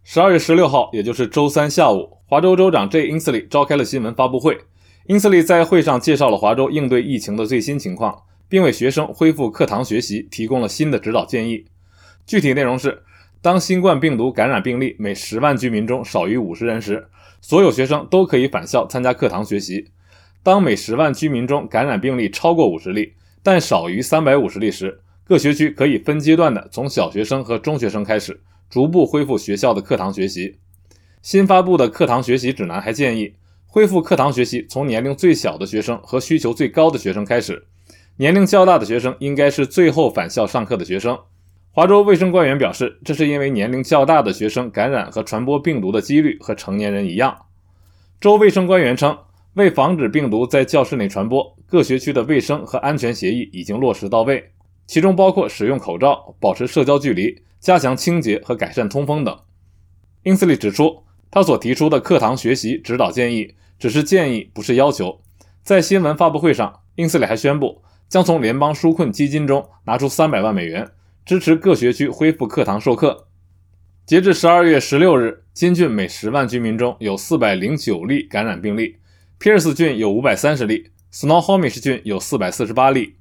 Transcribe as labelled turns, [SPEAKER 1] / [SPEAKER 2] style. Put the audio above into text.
[SPEAKER 1] 12月16号，也就是周三下午，华州州长 Jay Inslee 召开了新闻发布会。Inslee 在会上介绍了华州应对疫情的最新情况，并为学生恢复课堂学习提供了新的指导建议。具体内容是，当新冠病毒感染病例每10万居民中少于50人时，所有学生都可以返校参加课堂学习。当每10万居民中感染病例超过50例，但少于350例时，各学区可以分阶段的从小学生和中学生开始，逐步恢复学校的课堂学习。新发布的课堂学习指南还建议，恢复课堂学习从年龄最小的学生和需求最高的学生开始，年龄较大的学生应该是最后返校上课的学生。华州卫生官员表示，这是因为年龄较大的学生感染和传播病毒的几率和成年人一样。州卫生官员称，为防止病毒在教室内传播，各学区的卫生和安全协议已经落实到位，其中包括使用口罩、保持社交距离、加强清洁和改善通风等。英斯利指出，他所提出的课堂学习指导建议只是建议，不是要求。在新闻发布会上，英斯利还宣布将从联邦纾困基金中拿出300万美元，支持各学区恢复课堂授课。截至12月16日，金郡每10万居民中有409例感染病例，皮尔斯郡有530例，Snohomish 郡有448例。